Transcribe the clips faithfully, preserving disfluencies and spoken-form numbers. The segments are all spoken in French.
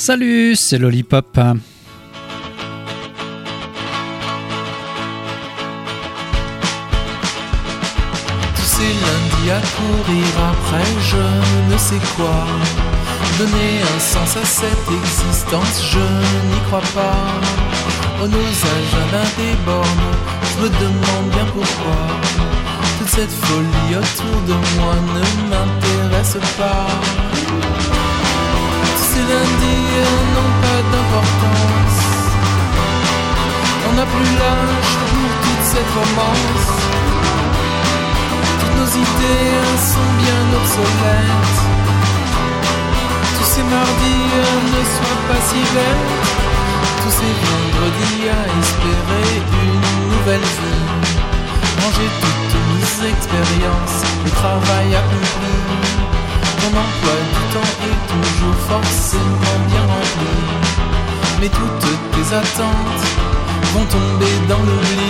Salut, c'est Lollipop. Tous ces lundis à courir après je ne sais quoi, donner un sens à cette existence, je n'y crois pas. Oh, nos agendas débordent, je me demande bien pourquoi. Toute cette folie autour de moi ne m'intéresse pas. Tous ces lundis n'ont pas d'importance, on n'a plus l'âge pour toute cette romance. Toutes nos idées sont bien obsolètes. Tous ces mardis ne soient pas si bêtes. Tous ces vendredis à espérer une nouvelle vie. Manger toutes nos expériences, le travail accompli. Mon emploi du temps est toujours forcément bien rempli. Mais toutes tes attentes vont tomber dans l'oubli.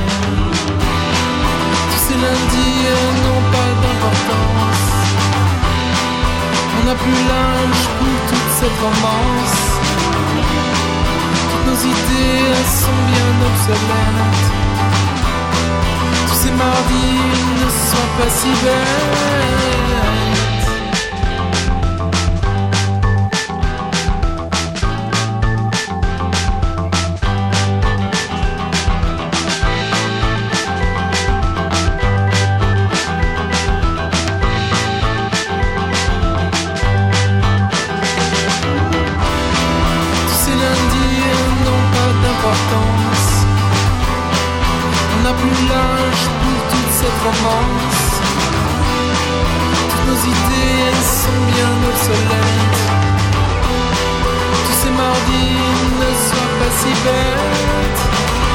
Tous ces lundis n'ont pas d'importance, on n'a plus l'âge pour toute cette romance. Toutes nos idées sont bien obsolètes. Tous ces mardis ne sont pas si bêtes. On n'a plus l'âge pour toute cette romance. Toutes nos idées sont bien obsolètes. Tous ces mardis ne soient pas si bêtes.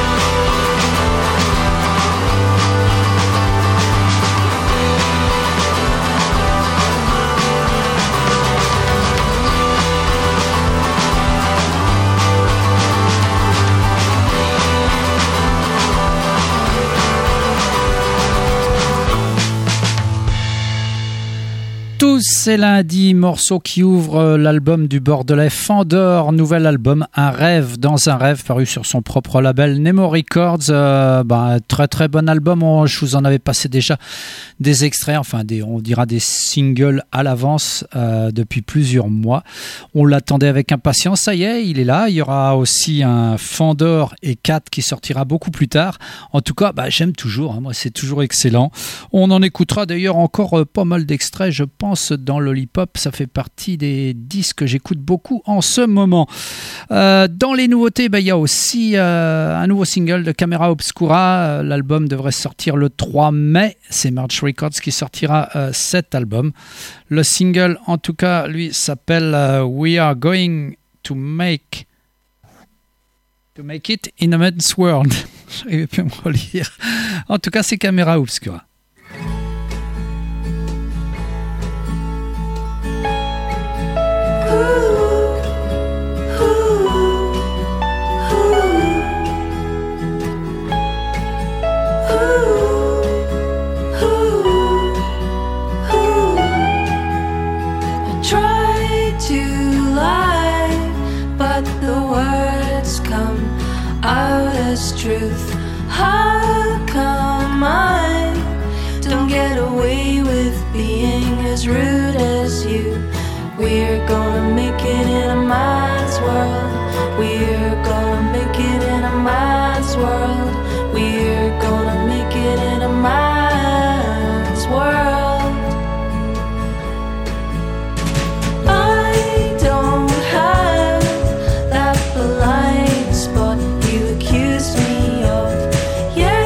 C'est lundi, morceau qui ouvre l'album du Bordelais Fender, nouvel album Un rêve dans un rêve, paru sur son propre label Nemo Records. Euh, bah, très très bon album, on, je vous en avais passé déjà des extraits, enfin des, on dira des singles à l'avance euh, depuis plusieurs mois. On l'attendait avec impatience, ça y est, il est là. Il y aura aussi un Fender et quatre qui sortira beaucoup plus tard. En tout cas, bah, j'aime toujours, hein, moi c'est toujours excellent. On en écoutera d'ailleurs encore euh, pas mal d'extraits, je pense, dans Lollipop. Ça fait partie des disques que j'écoute beaucoup en ce moment. Euh, dans les nouveautés, bah, il y a aussi euh, un nouveau single de Camera Obscura. L'album devrait sortir le trois mai. C'est March Records qui sortira euh, cet album. Le single, en tout cas, lui, s'appelle euh, We Are Going to Make to Make It in a Man's World. J'arrivais plus à me relire. En tout cas, c'est Camera Obscura. Out as truth. How come I don't get away with being as rude as you? We're gonna make it in a man's world. We're gonna make it in a man's world. We're gonna make it in a man's world. I don't have that blind spot you accused me of. Yeah.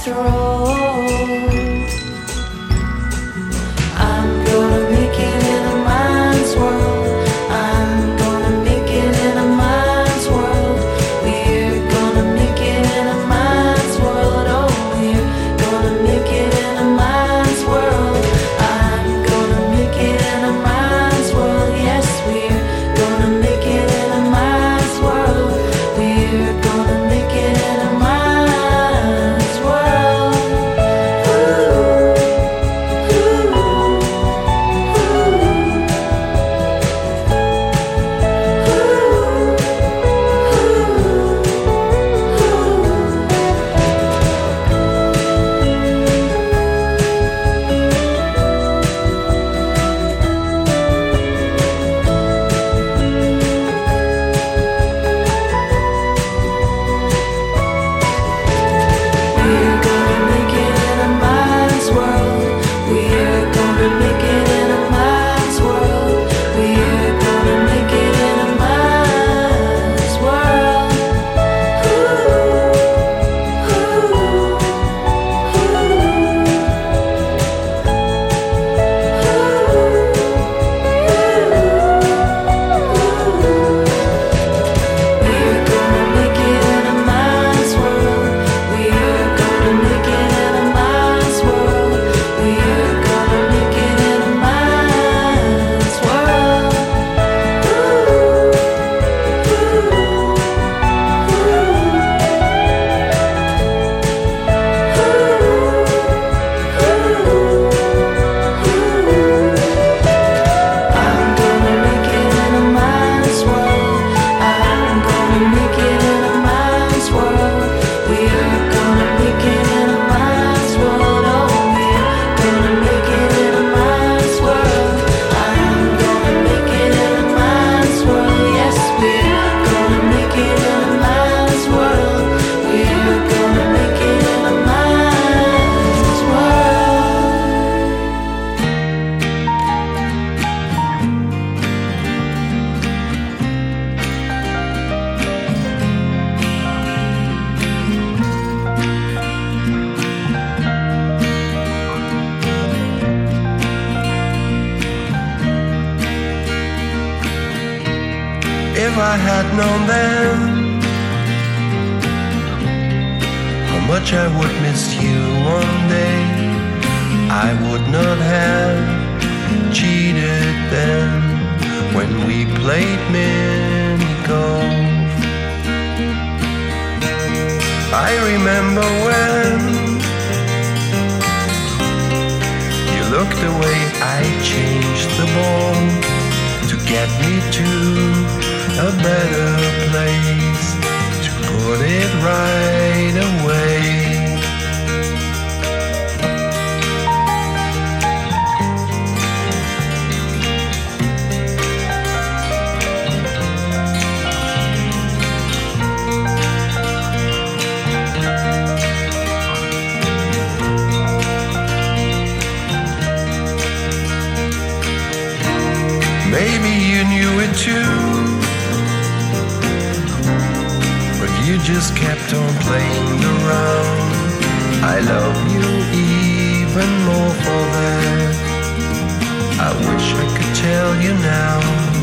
If I had known then how much I would miss you one day, I would not have cheated then when we played mini golf. I remember when you looked away, I changed the ball to get me to a better place, to put it right away. Maybe you knew it too, but you just kept on playing around. I love you even more for that. I wish I could tell you now.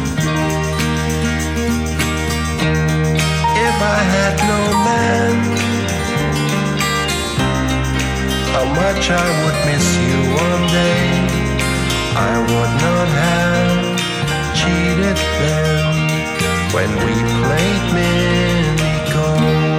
If I had known then how much I would miss you one day, I would not have cheated them when we played mini golf.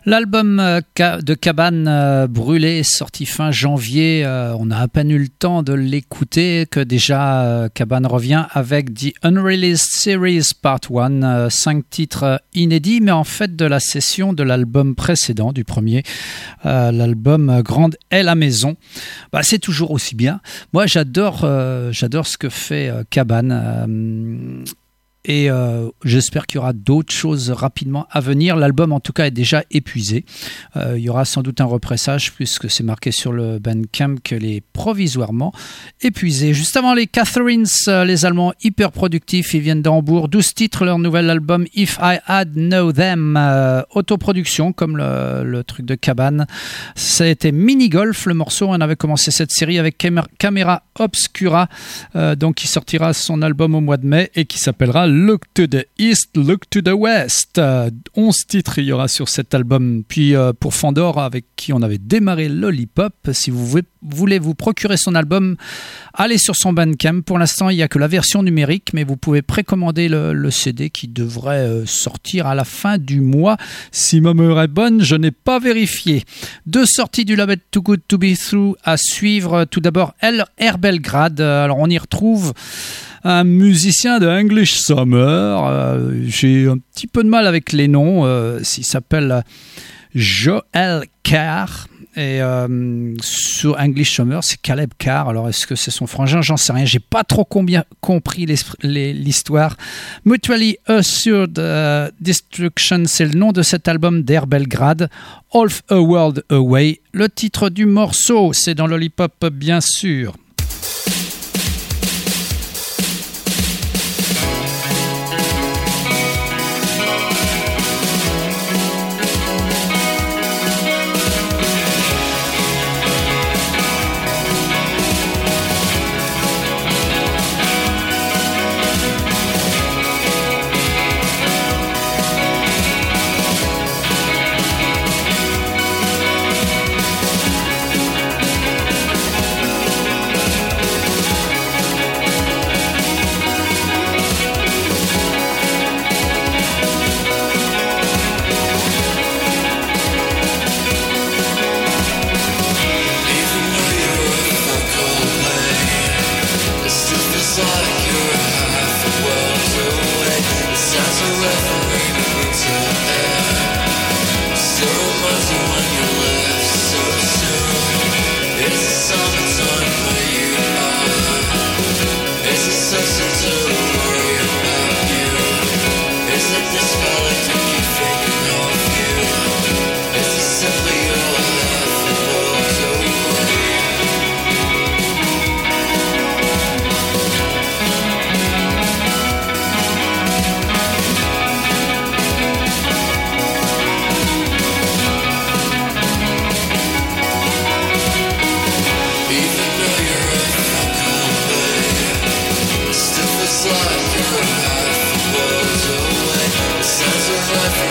L'album de Cabane brûlé, sorti fin janvier, on a à peine eu le temps de l'écouter que déjà Cabane revient avec The Unreleased Series Part un, cinq titres inédits, mais en fait de la session de l'album précédent, du premier, euh, l'album Grande est la maison. Bah, c'est toujours aussi bien. Moi, j'adore, euh, j'adore ce que fait euh, Cabane. Euh, Et euh, j'espère qu'il y aura d'autres choses rapidement à venir. L'album, en tout cas, est déjà épuisé. Euh, il y aura sans doute un repressage, puisque c'est marqué sur le Bandcamp qu'elle est provisoirement épuisée. Juste avant les Catherines, euh, les Allemands hyper productifs, ils viennent d'Hambourg. douze titres, leur nouvel album If I Had Know Them. Euh, autoproduction, comme le, le truc de Cabane. Ça a été Mini Golf, le morceau. On avait commencé cette série avec Camera Obscura, euh, donc qui sortira son album au mois de mai et qui s'appellera Look to the East, Look to the West. Euh, onze titres il y aura sur cet album. Puis euh, pour Fandor, avec qui on avait démarré Lollipop, si vous voulez, voulez vous procurer son album, allez sur son Bandcamp. Pour l'instant, il n'y a que la version numérique, mais vous pouvez précommander le, le C D qui devrait euh, sortir à la fin du mois. Si ma mémoire est bonne, je n'ai pas vérifié. Deux sorties du label Too Good To Be True à suivre. Tout d'abord, Air Belgrade. Alors on y retrouve un musicien de English Summer, euh, j'ai un petit peu de mal avec les noms, euh, il s'appelle Joel Carr, et euh, sur English Summer c'est Caleb Carr. Alors est-ce que c'est son frangin? J'en sais rien, j'ai pas trop combien compris les, les, l'histoire. Mutually Assured uh, Destruction, c'est le nom de cet album d'Air Belgrade. Half a World Away, le titre du morceau, c'est dans Lollipop bien sûr. Like you're half a world away. The sense of life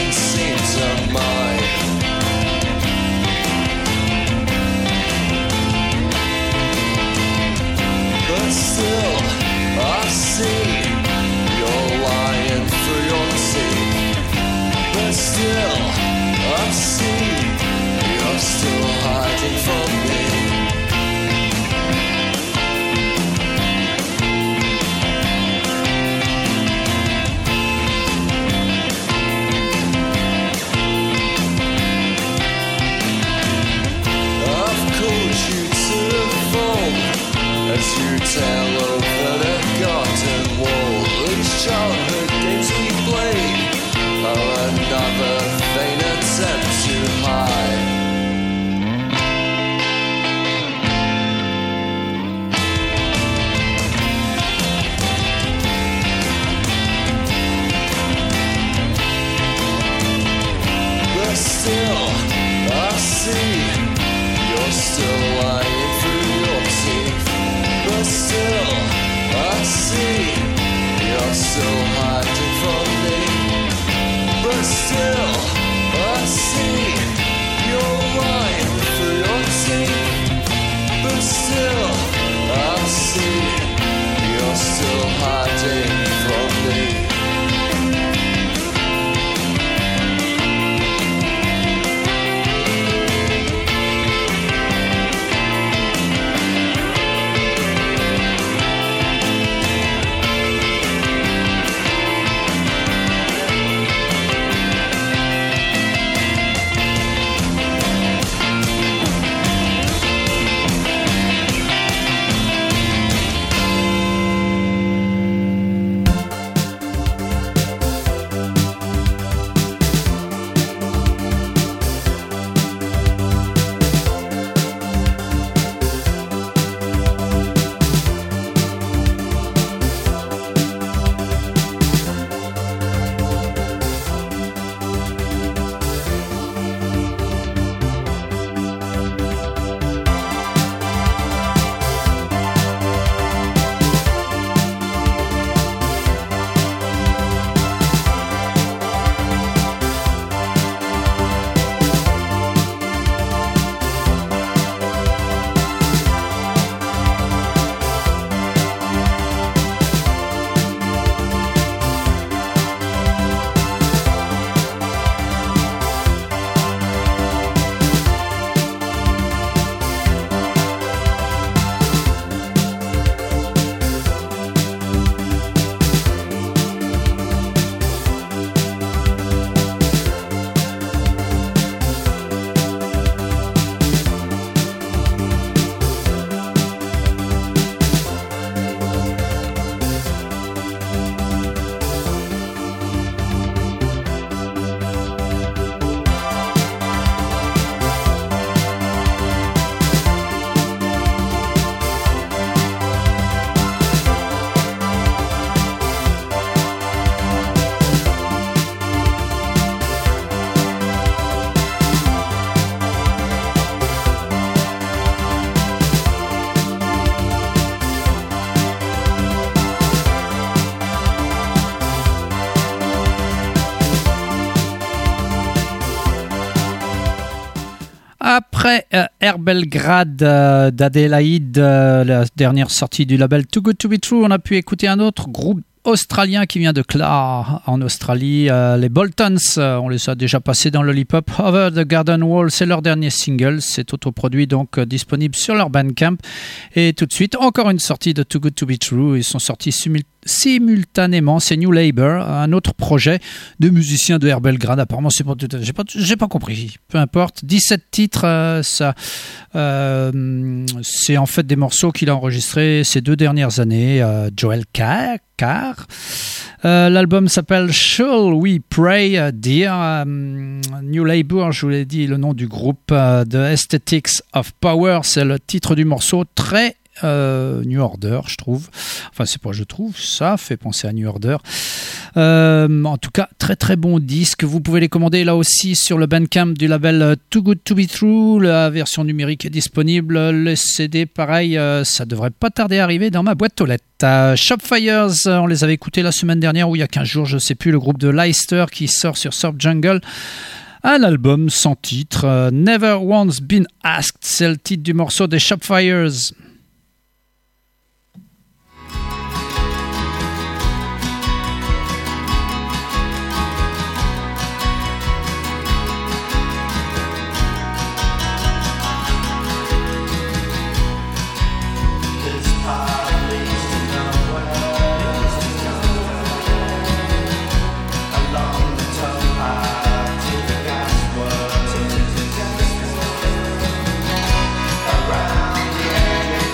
didn't seem to mind. But still, I see you're lying through your teeth. But still, I see you're still hiding from me. As you tell over the garden wall, these childhood games we played are another vain attempt to hide. But still, I see you're still lying through your teeth. But still, I see you're still hiding from me. But still, I see you're lying through your teeth. But still, I see you're still hiding from me. Après euh, Air Belgrade euh, d'Adélaïde, euh, la dernière sortie du label Too Good To Be True, on a pu écouter un autre groupe australien qui vient de Clare en Australie, euh, les Boltons. Euh, on les a déjà passés dans Lollipop. Over the Garden Wall, c'est leur dernier single, c'est autoproduit, donc euh, disponible sur leur Bandcamp. Et tout de suite, encore une sortie de Too Good To Be True. Ils sont sortis simul- simultanément, c'est New Labour, un autre projet de musiciens de Air Belgrade. Apparemment, c'est pas tout à... j'ai pas, j'ai pas compris. Peu importe. dix-sept titres, euh, ça, euh, c'est en fait des morceaux qu'il a enregistrés ces deux dernières années. Euh, Joel Carr. Carr. Euh, l'album s'appelle Shall We Pray Dear. Euh, New Labour, je vous l'ai dit, le nom du groupe, euh, The Aesthetics of Power, c'est le titre du morceau. Très euh, New Order, je trouve. Enfin, c'est pas je trouve, ça fait penser à New Order. Euh, en tout cas, très très bon disque. Vous pouvez les commander là aussi sur le Bandcamp du label Too Good To Be True. La version numérique est disponible. Le C D, pareil, euh, ça devrait pas tarder à arriver dans ma boîte aux lettres. Euh, Shopfires, on les avait écoutés la semaine dernière ou il y a quinze jours, je sais plus, le groupe de Leicester qui sort sur Surf Jungle. Un album sans titre, euh, Never Once Been Asked, c'est le titre du morceau des Shopfires. Around the edge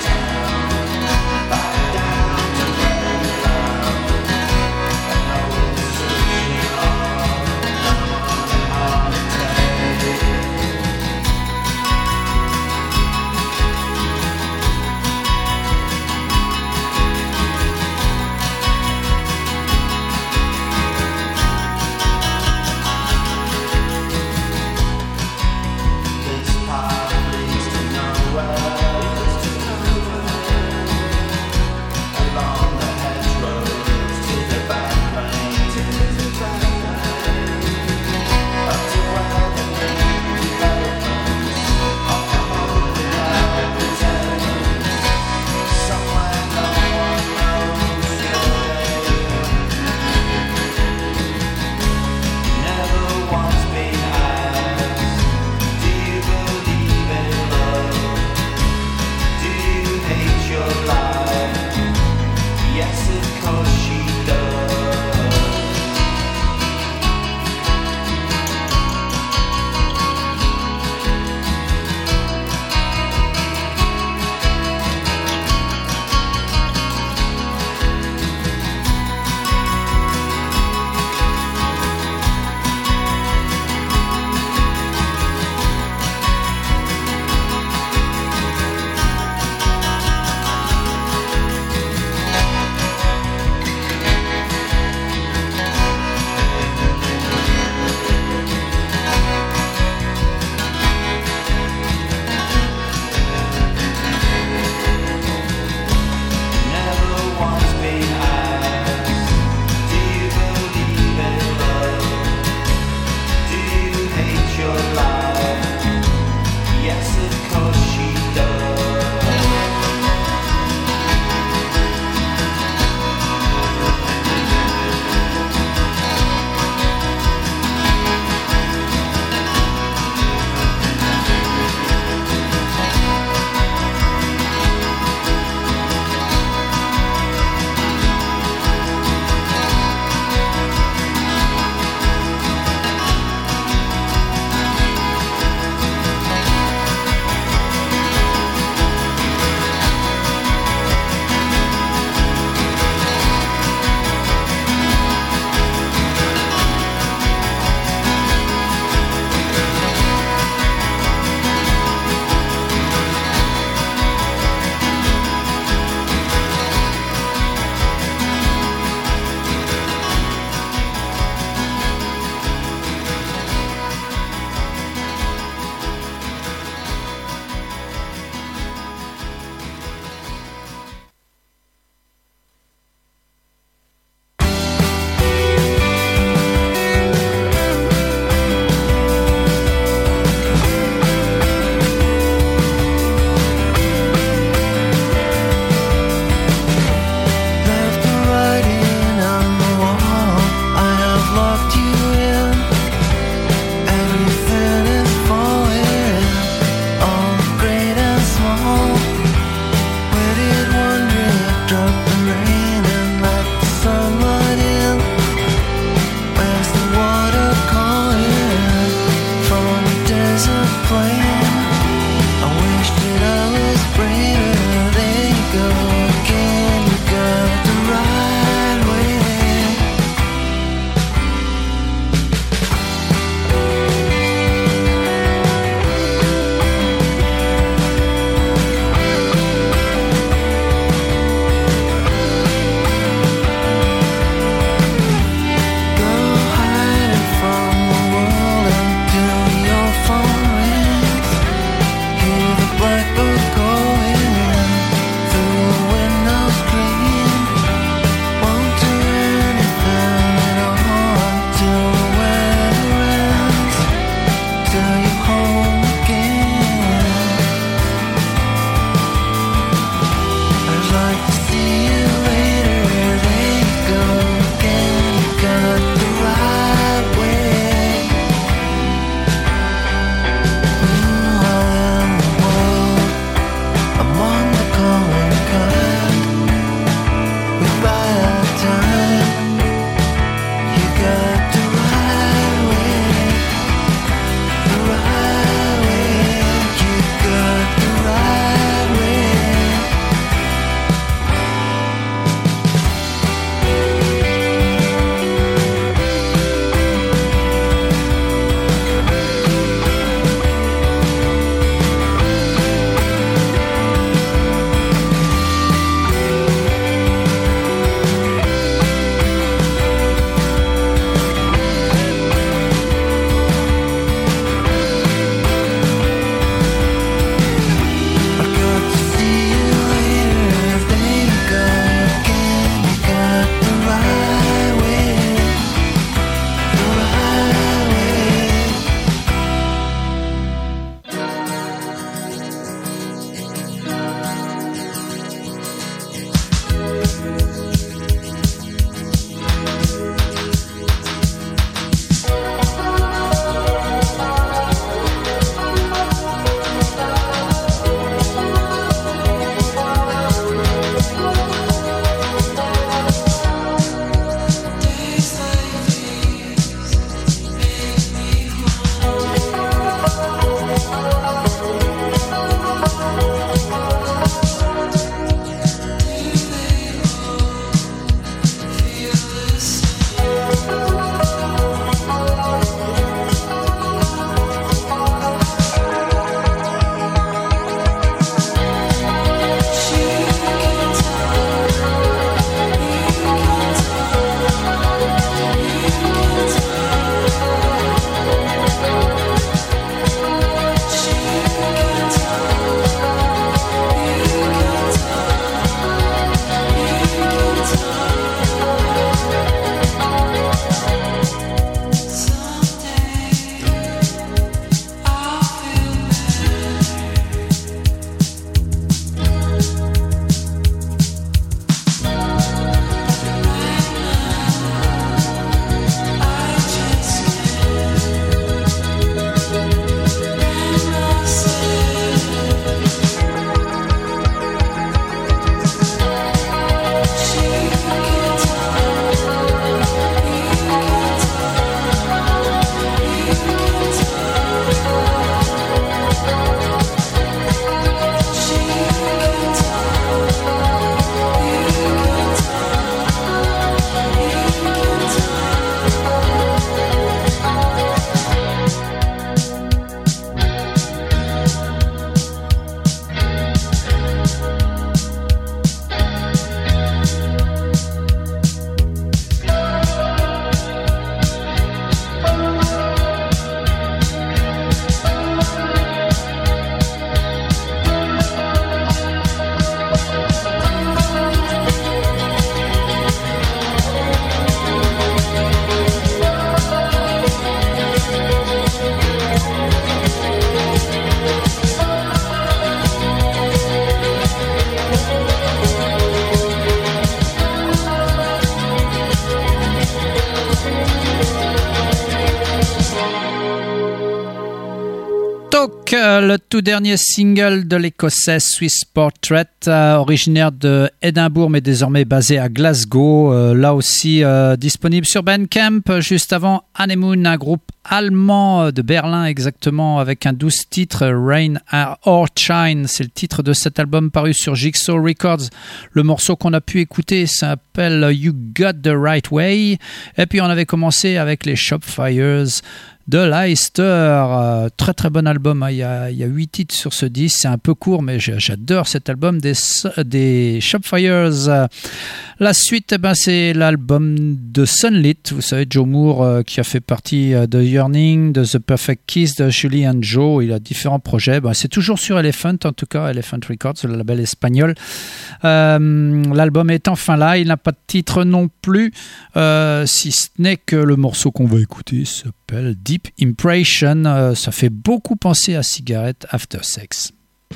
Talk, le tout dernier single de l'écossais Swiss Portrait, euh, originaire de Édimbourg mais désormais basé à Glasgow, euh, là aussi euh, disponible sur Bandcamp. Juste avant, Honeymoon, un groupe allemand de Berlin exactement, avec un douze titres, Rain or Shine, c'est le titre de cet album paru sur Jigsaw Records. Le morceau qu'on a pu écouter s'appelle You Got the Right Way, et puis on avait commencé avec les Shopfires de Leicester, euh, très très bon album, hein. il y a il y a huit titres sur ce disque, c'est un peu court mais j'adore cet album des, des Shopfires. La suite, eh ben, c'est l'album de Sunlit, vous savez Joe Moore euh, qui a fait partie euh, de Yearning, de The Perfect Kiss, de Julie and Joe, il a différents projets, ben, c'est toujours sur Elephant en tout cas, Elephant Records, le label espagnol. Euh, l'album est enfin là, il n'a pas de titre non plus, euh, si ce n'est que le morceau qu'on va écouter s'appelle Deep Impression, euh, ça fait beaucoup penser à Cigarette After Sex.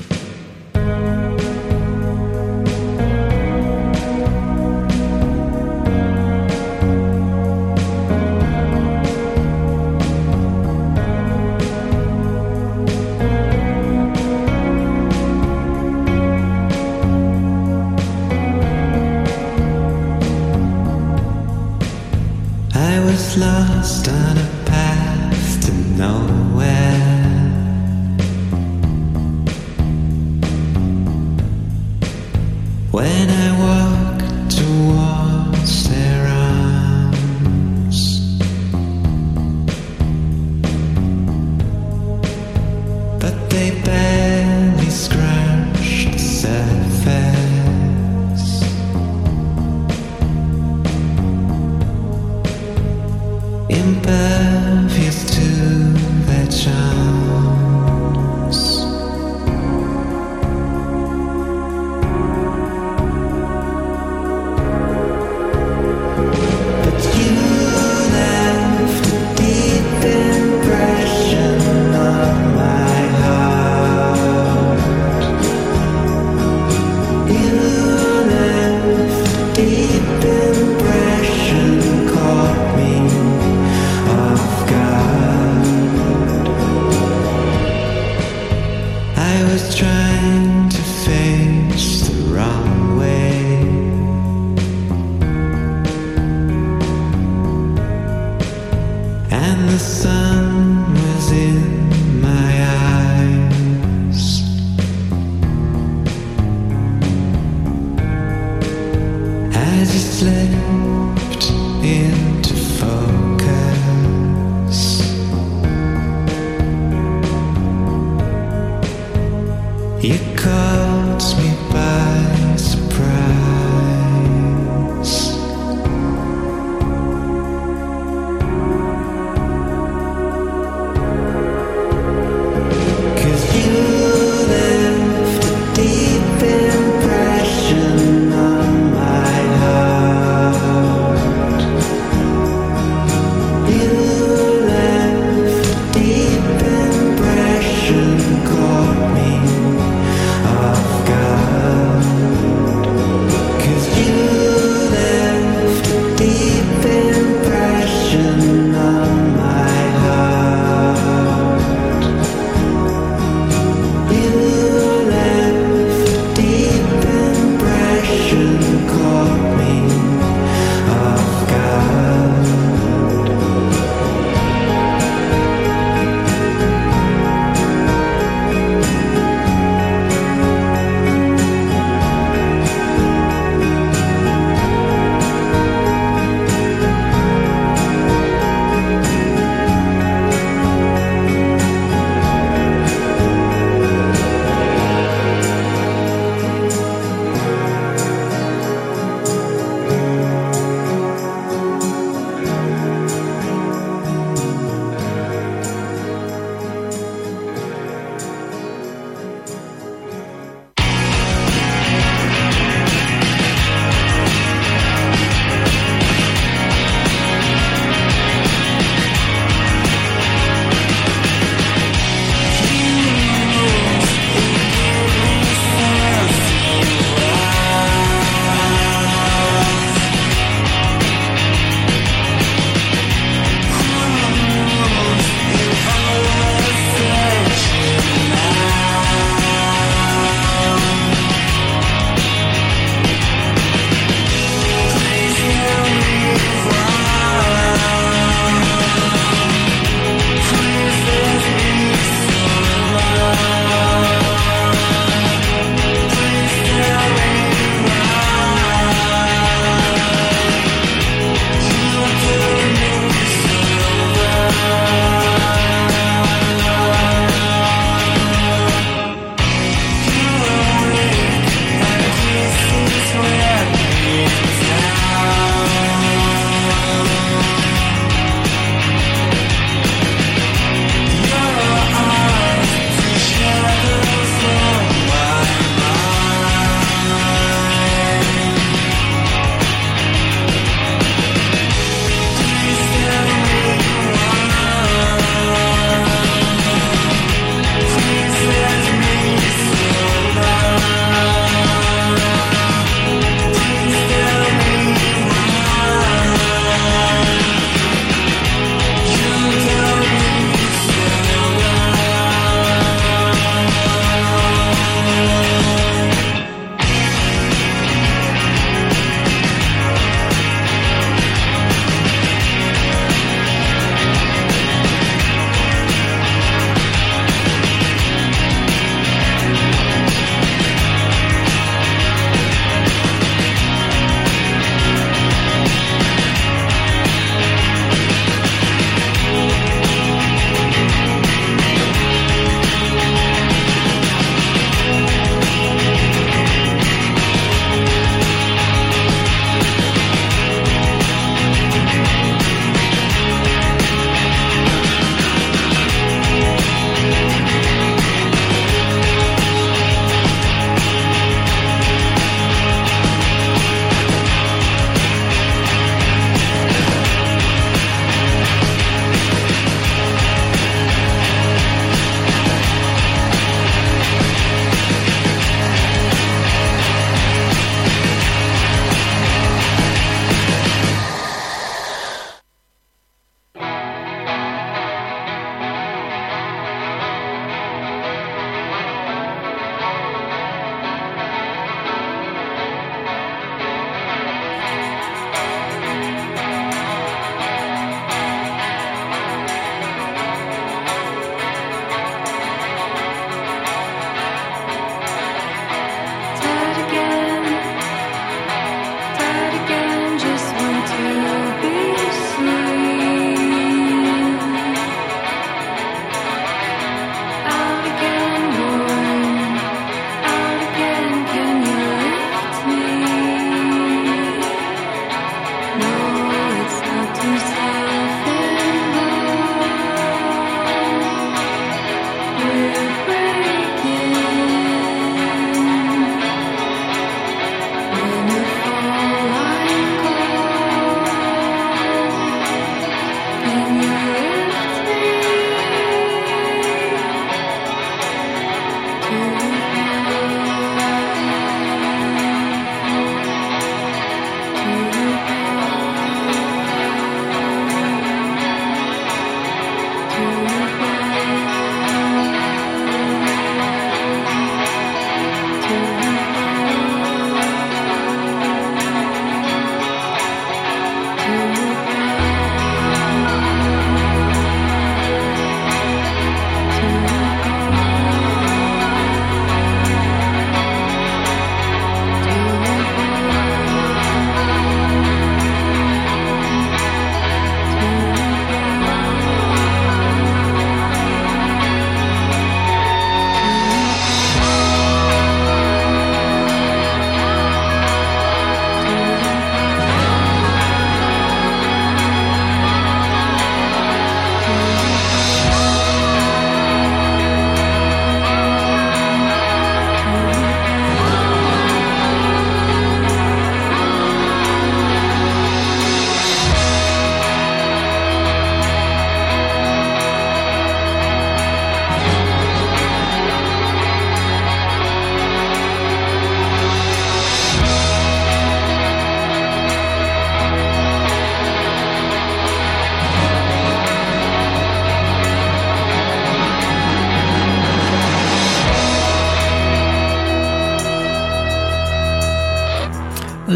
I was lost on a path to nowhere. When I walked towards their arms, but they barely scratched the surface. Impervious to their charms, but you left a deep impression on my heart. You left a deep impression, caught me off guard. I was trying to face the wrong way, and the sun was in my eyes. As you slipped into focus, you caught me by surprise. Cause you left a deep impression on my heart. You left a deep impression, caught me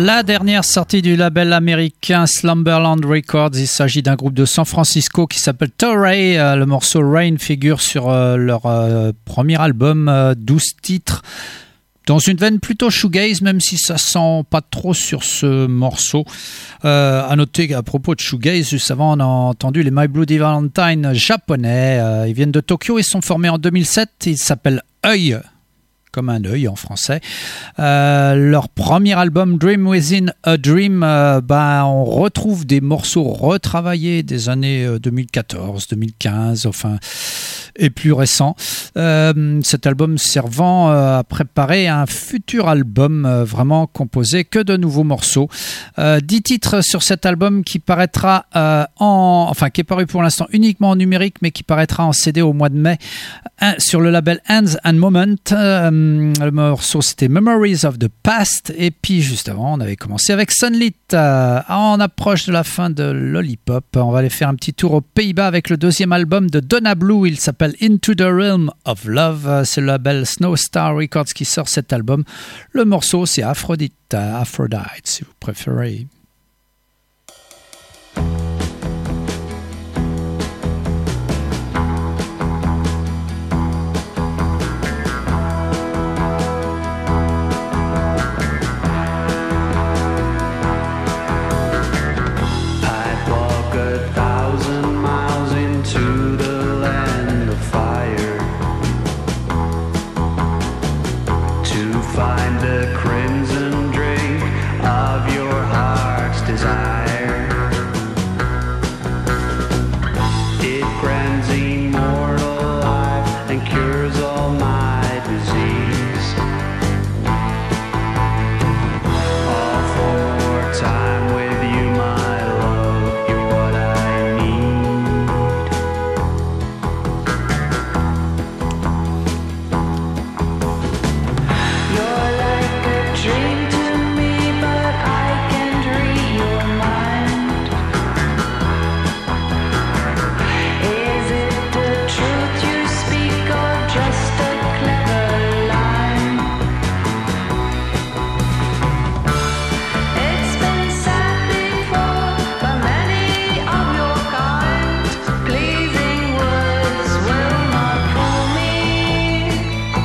La dernière sortie du label américain Slumberland Records, il s'agit d'un groupe de San Francisco qui s'appelle Torrey. Euh, le morceau Rain figure sur euh, leur euh, premier album, euh, douze titres, dans une veine plutôt shoegaze, même si ça sent pas trop sur ce morceau. Euh, à noter qu'à propos de shoegaze, juste avant on a entendu les My Bloody Valentine japonais. Euh, ils viennent de Tokyo, ils sont formés en deux mille sept, ils s'appellent Œil, comme un œil en français. Euh, leur premier album Dream Within a Dream, euh, ben, on retrouve des morceaux retravaillés des années deux mille quatorze, deux mille quinze, enfin, et plus récents. Euh, cet album servant euh, à préparer un futur album euh, vraiment composé que de nouveaux morceaux. Euh, dix titres sur cet album qui paraîtra euh, en, enfin, qui est paru pour l'instant uniquement en numérique, mais qui paraîtra en C D au mois de mai un, sur le label Hands and Moment. Euh, Le morceau c'était Memories of the Past, et puis juste avant on avait commencé avec Sunlit. Euh, on approche de la fin de Lollipop, on va aller faire un petit tour aux Pays-Bas avec le deuxième album de Donna Blue, il s'appelle Into the Realm of Love, c'est le label Snow Star Records qui sort cet album. Le morceau c'est Aphrodite, Aphrodite si vous préférez. Find the crimson drink of your heart's desire. It grants immortal life and cures all my disease. All for more time with you, my love. You're what I need. You're like a dream to me, but I can't read your mind. Is it the truth you speak or just a clever line? It's been said before by many of your kind. Pleasing words will not fool me.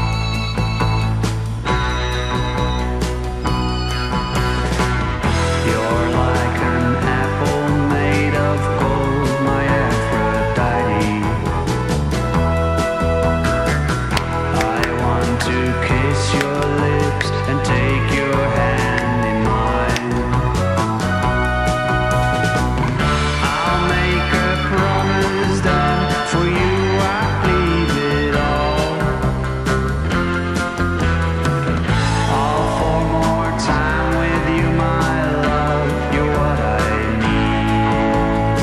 You're like an apple made of gold, my Aphrodite. I want to kiss your lips and take your hand in mine. I'll make a promise then, for you I leave it all. All for more time with you, my love. You're what I need.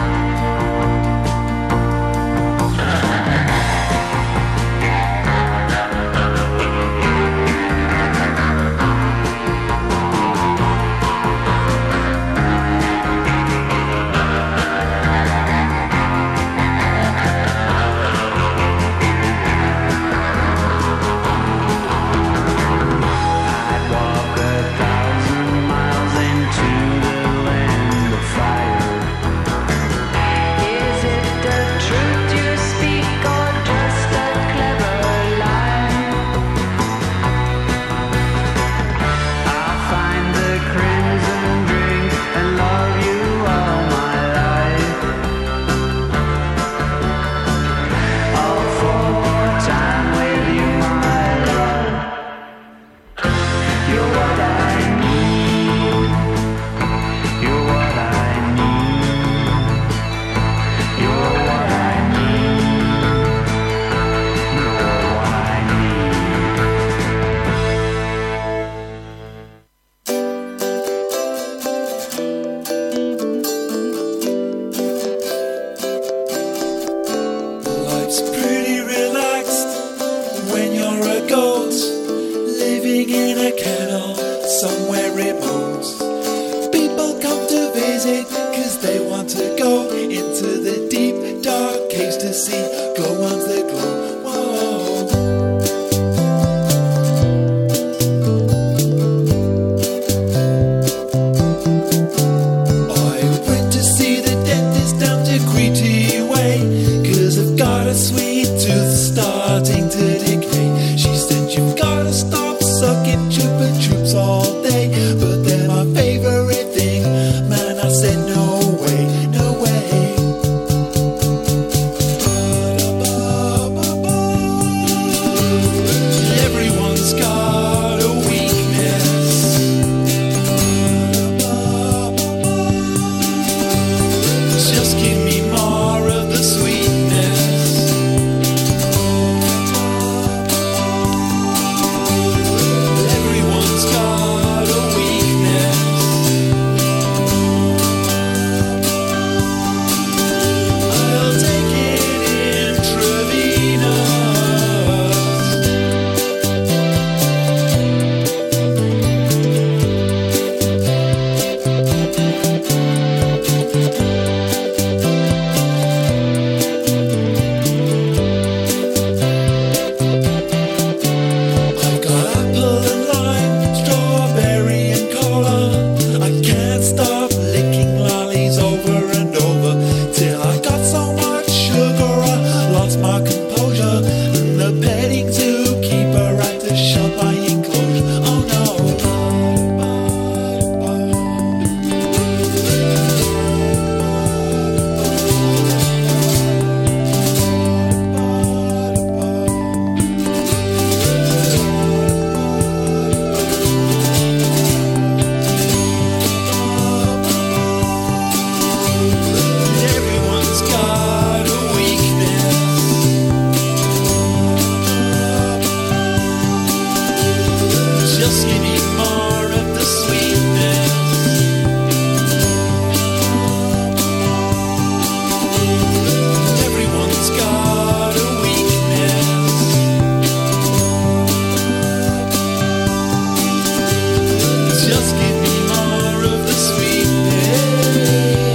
I'd walk a thousand miles into the land of fire. Is it the truth you speak or just a clever lie? I'll find the crimson drink and love you all my life. All for more time with you, my love. You're what I need. You're what I need. You're what I need. You're what I need. Life's pretty relaxed when you're a ghost, living in a kennel somewhere remote. People come to visit cause they want to go into the deep dark caves to see glowworms that glow. Whoa. tooth starting to decay. She said, you've gotta stop sucking Chupa Chups all day. But they're my favorite thing. Man, I said, no way, no way. Everyone's got a weakness. Just give me more of the sweetness. Everyone's got a weakness. I'll take it intravenous. I've got apple and lime, strawberry and cola. I can't stop licking lollies over and over till I got so much sugar I lost my composure. And the petting zookeeper had to shut my enclosure. Oh Everyone's got a weakness. Just give me more of the sweetness. Everyone's got a weakness. Just give me more of the sweetness.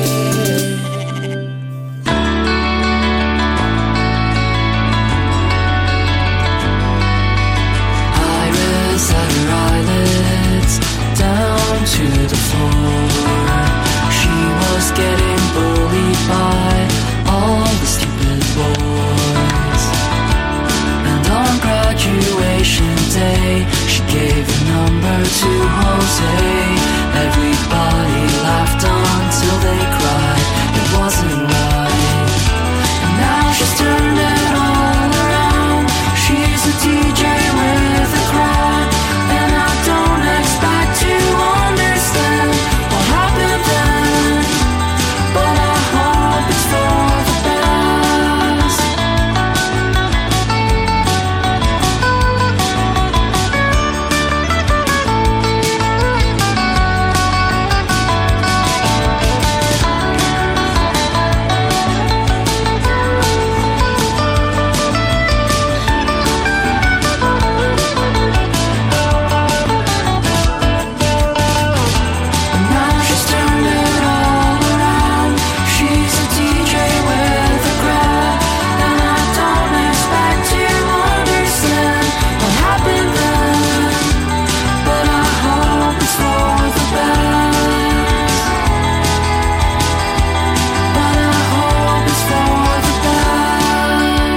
Iris had her eyelids down to the floor. She was getting bullied by all the stupid boys. And on graduation day, she gave a number to Jose. Everybody laughed until they cried. It wasn't right. And now she's turned it all around. She's a D J with a crowd. And I don't expect to understand what happened then, but I hope it's for the best. And now she's turned it all around. She's a D J with a crowd. And I don't expect to understand what happened then, but I hope it's for the best. But I hope it's for the best.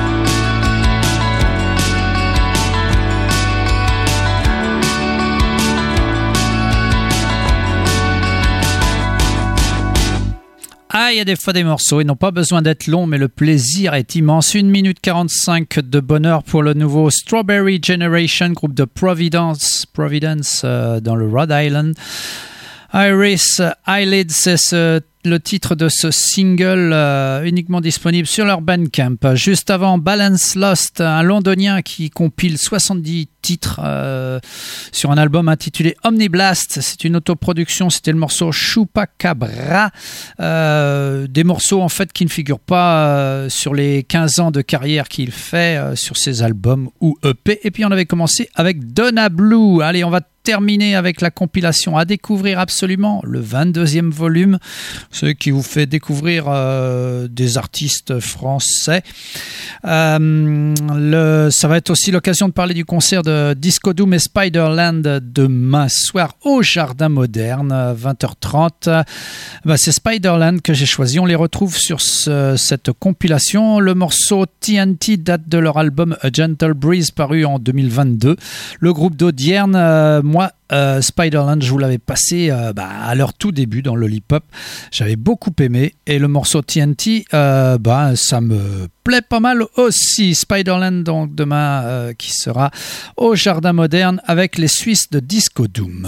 Ah, il y a des fois des morceaux, ils n'ont pas besoin d'être longs, mais le plaisir est immense. une minute quarante-cinq de bonheur pour le nouveau Strawberry Generation, groupe de Providence, Providence euh, dans le Rhode Island. Iris Eyelids, c'est ce- le titre de ce single euh, uniquement disponible sur leur Bandcamp. Juste avant, Balance Lost, un londonien qui compile soixante-dix titres euh, sur un album intitulé Omniblast. C'est une autoproduction, c'était le morceau Chupacabra. Euh, des morceaux en fait qui ne figurent pas euh, sur les quinze ans de carrière qu'il fait euh, sur ses albums ou E P. Et puis on avait commencé avec Donna Blue. Allez, on va terminé avec la compilation à découvrir absolument, le vingt-deuxième volume, ce qui vous fait découvrir euh, des artistes français. Euh, le, ça va être aussi l'occasion de parler du concert de Disco Doom et Spiderland demain soir au Jardin Moderne, vingt heures trente. Ben, c'est Spiderland que j'ai choisi. On les retrouve sur ce, cette compilation. Le morceau T N T date de leur album A Gentle Breeze paru en deux mille vingt-deux. Le groupe d'Audierne, euh, moi, Euh, Spiderland, je vous l'avais passé euh, bah, à leur tout début dans Lollipop. J'avais beaucoup aimé et le morceau T N T, euh, bah, ça me plaît pas mal aussi. Spiderland, donc demain, euh, qui sera au Jardin Moderne avec les Suisses de Disco Doom.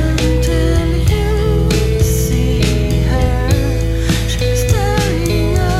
Until you see her, she's staring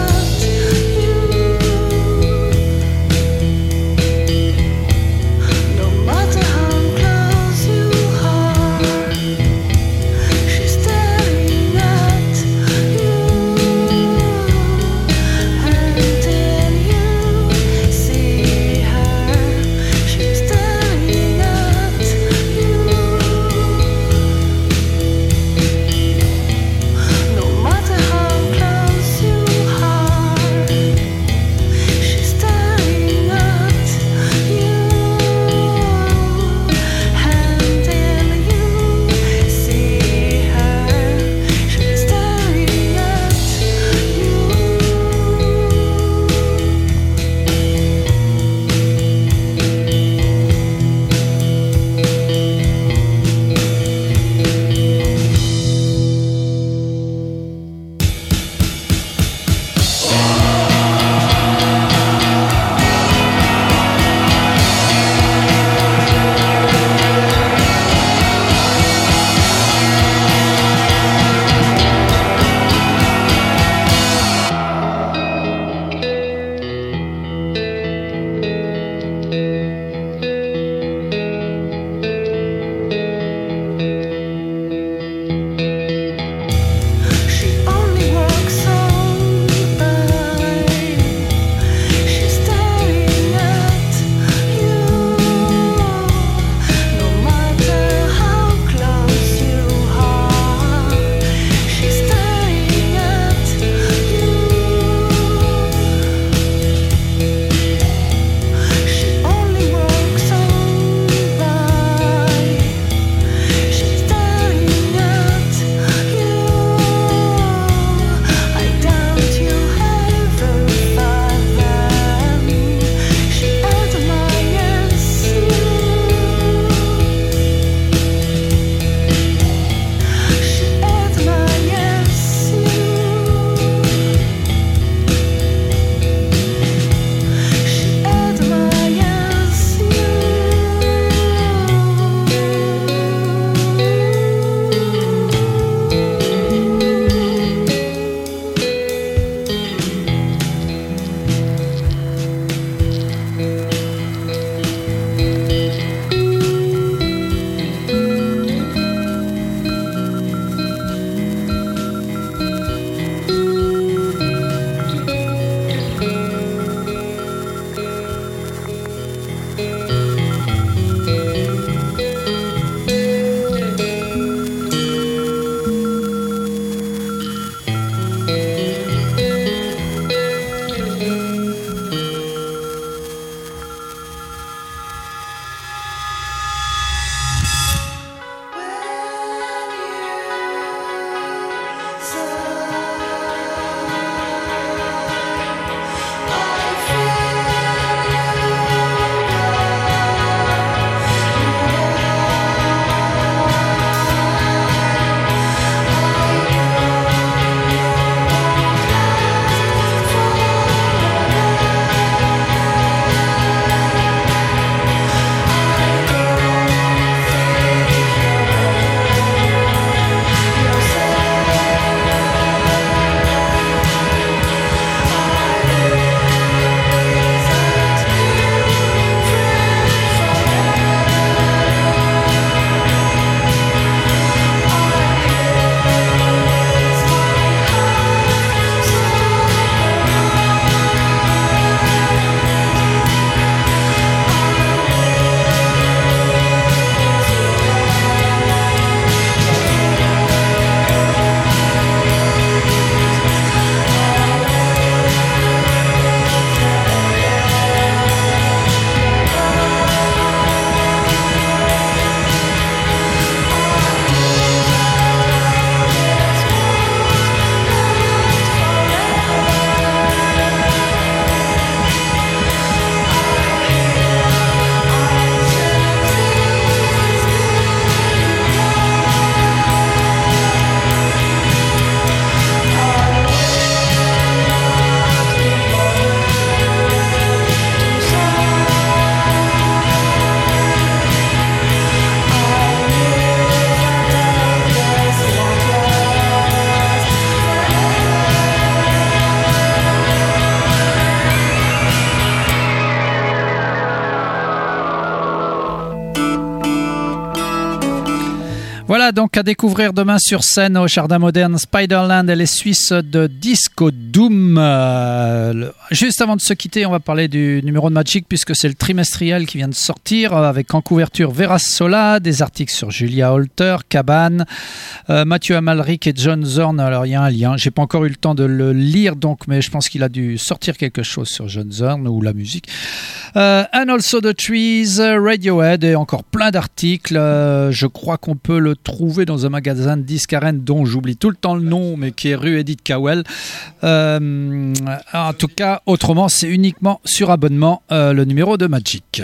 Voilà donc à découvrir demain sur scène au Jardin Moderne Spiderland et les Suisses de Disco Doom. Euh, le, juste avant de se quitter, on va parler du numéro de Magic puisque c'est le trimestriel qui vient de sortir avec en couverture Vera Sola, des articles sur Julia Holter, Cabane, euh, Mathieu Amalric et John Zorn. Alors il y a un lien, j'ai pas encore eu le temps de le lire donc, mais je pense qu'il a dû sortir quelque chose sur John Zorn ou la musique. Euh, and also the Trees, Radiohead et encore plein d'articles. Euh, je crois qu'on peut le trouver dans un magasin de disques à Rennes dont j'oublie tout le temps le nom, mais qui est rue Edith Cowell. Euh, en tout cas, autrement, c'est uniquement sur abonnement euh, le numéro de Magic.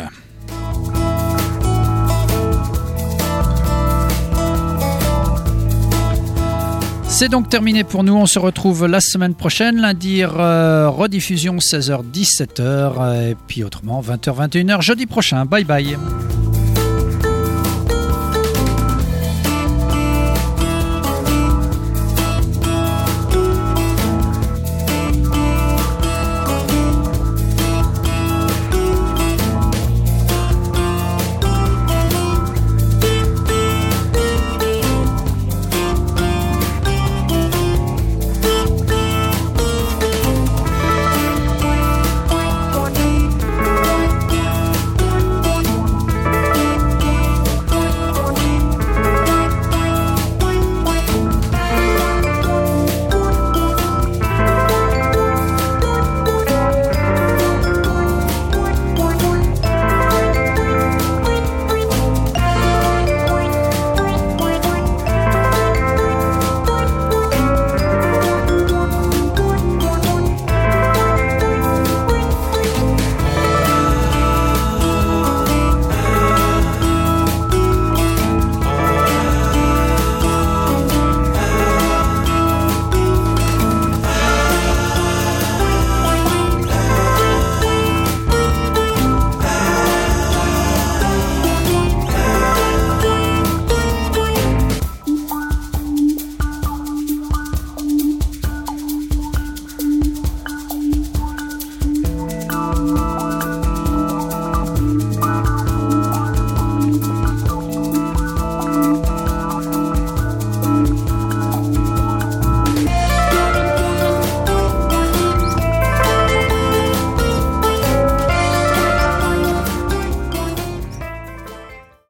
C'est donc terminé pour nous. On se retrouve la semaine prochaine, lundi, euh, rediffusion seize heures dix-sept heures, et puis autrement vingt heures vingt et une heures jeudi prochain. Bye bye.